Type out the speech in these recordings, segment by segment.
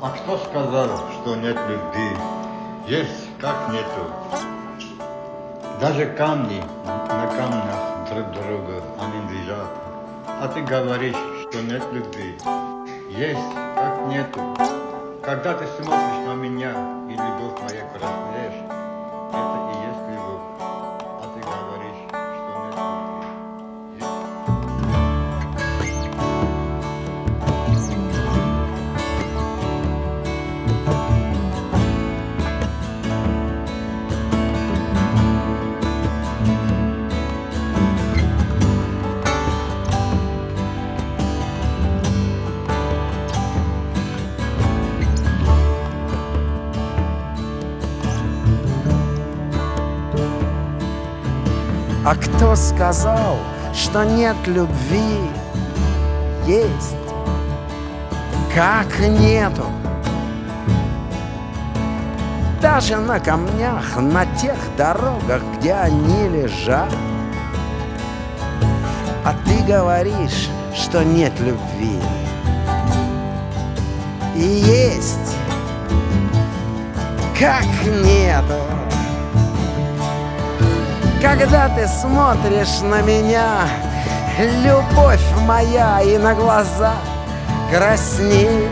А кто сказал, что нет любви? Есть, как нету. Даже камни на камнях друг друга, они лежат. А ты говоришь, что нет любви. Есть, как нету. Когда ты смотришь на меня, и любовь моя краснеешь, это и есть любовь. А ты говоришь, что нет любви. А кто сказал, что нет любви? Есть, как нету. Даже на камнях, на тех дорогах, где они лежат. А ты говоришь, что нет любви. И есть, как нету. Когда ты смотришь на меня, любовь моя, и на глаза краснеешь.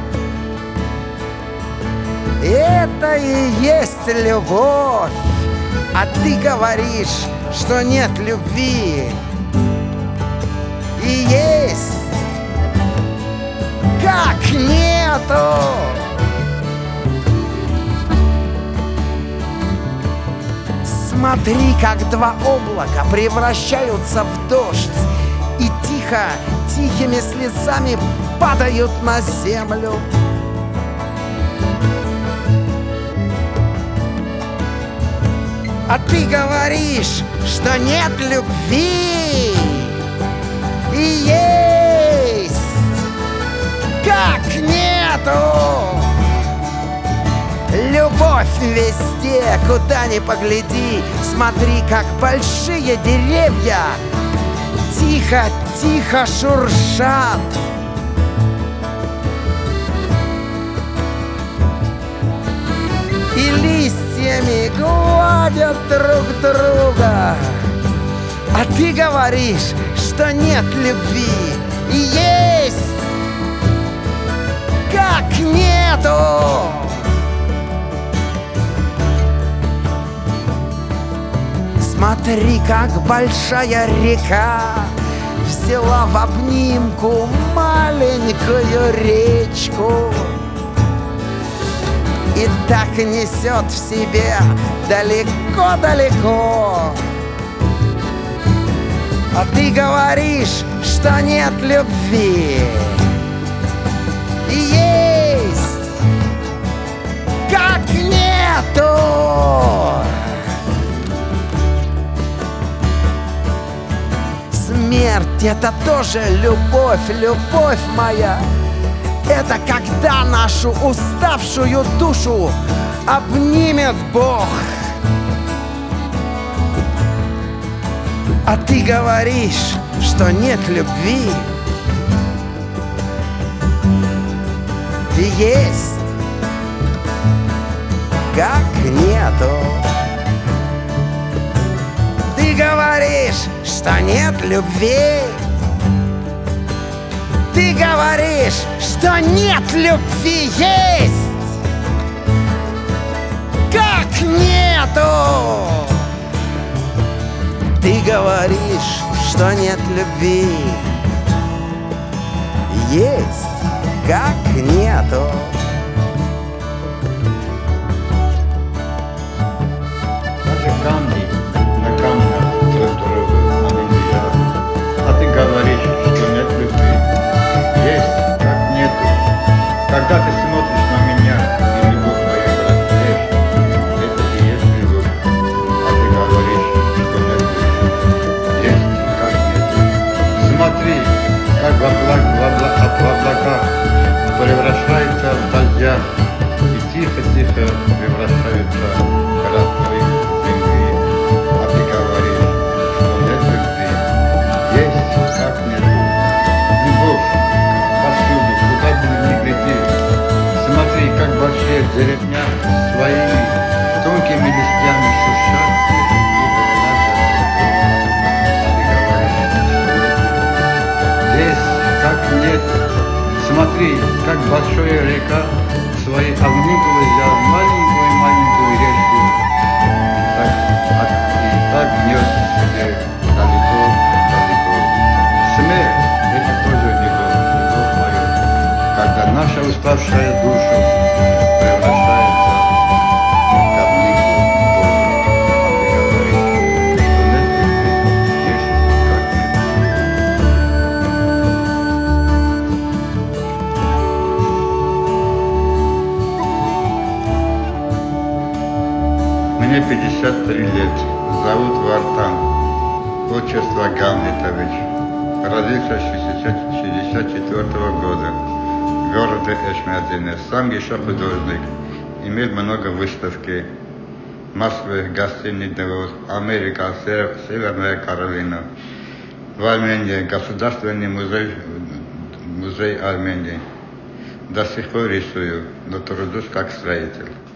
Это и есть любовь. А ты говоришь, что нет любви. И есть, как нету. Смотри, как два облака превращаются в дождь и тихо, тихими слезами падают на землю. А ты говоришь, что нет любви. И есть, как нету. Любовь везде, куда ни погляди. Смотри, как большие деревья тихо-тихо шуршат. И листьями гладят друг друга. А ты говоришь, что нет любви. И есть, как нету. Смотри, как большая река взяла в обнимку маленькую речку и так несет в себе далеко-далеко. А ты говоришь, что нет любви. И есть, как нету. Смерть — это тоже любовь, любовь моя. Это когда нашу уставшую душу обнимет Бог. А ты говоришь, что нет любви. И есть, как нету. Ты говоришь, что нет любви. Ты говоришь, что нет любви. Есть, как нету. Ты говоришь, что нет любви. Есть, как нету. Даже камни на камнях друг друга, они лежат. А ты говоришь, что нет любви. Есть, как нету. Когда ты смотришь на меня, и любовь моя краснеешь, это и есть любовь. А ты говоришь, что нет любви. Есть, как нету. Смотри, как в облаках превращается в дождя, и тихо-тихо превращаются в красные земли. А ты говоришь, что нет любви. Есть, как нету. Любовь повсюду, куда бы ни гляди. Смотри, где деревня своими тонкими листьями шуршат, здесь как нет. Смотри, как большая река своей огниковой взял маленькую речку. И так нес себе далеко. Смерть — это тоже любовь моя, когда наша уставшая душа превращается в книгу Божию. А ты говоришь, что нет любви, есть как нет. Мне 53 лет, зовут Вартан, отчество Гамлетович. Родился 1964 года в городе Эшмядине. Сам еще художник, имел много выставки в Москве, гостиный двор, Америка, Северная Каролина. В Армении Государственный музей Армении. До сих пор рисую, но тружусь как строитель.